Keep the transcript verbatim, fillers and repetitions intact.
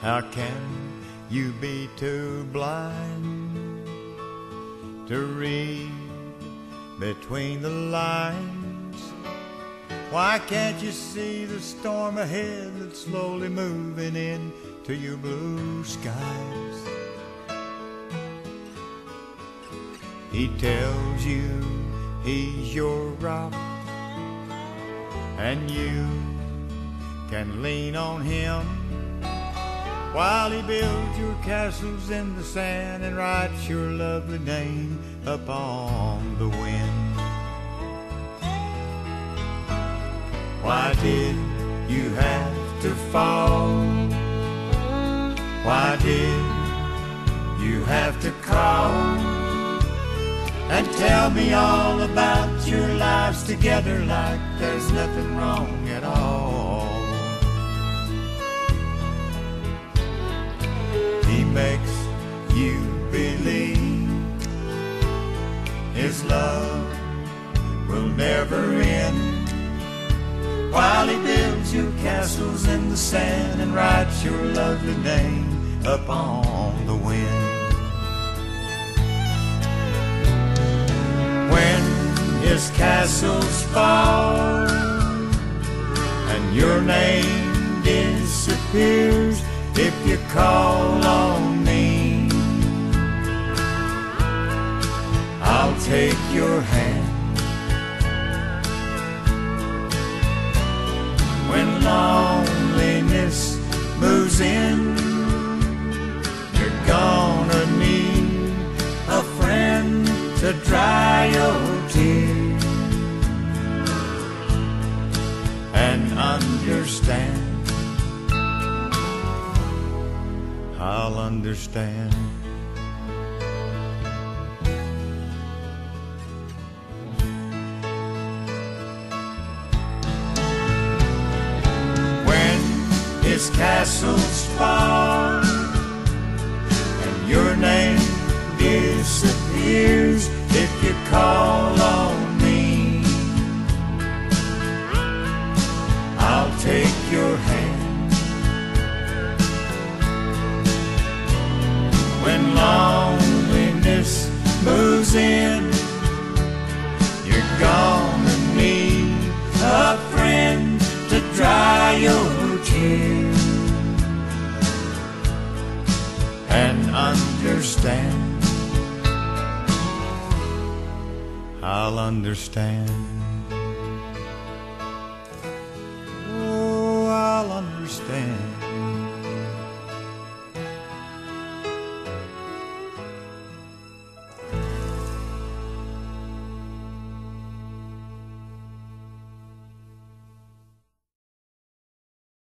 How can you be too blind to read between the lines? Why can't you see the storm ahead that's slowly moving into your blue skies? He tells you he's your rock, and you can lean on him while he builds your castles in the sand and writes your lovely name upon the wind. Why did you have to fall? Why did you have to call and tell me all about your lives together like there's nothing wrong at all? He makes you believe his love will never end, while he builds you castles in the sand and writes your lovely name upon the wind. When his castles fall and your name disappears, if you call on me, I'll take your hand. When loneliness moves in, you're gonna need a friend to dry your tears and understand. I'll understand. When his castles fall and your name disappears, if you call on me, I'll take your hand. When loneliness moves in, you're gonna need a friend to dry your tears and understand. I'll understand.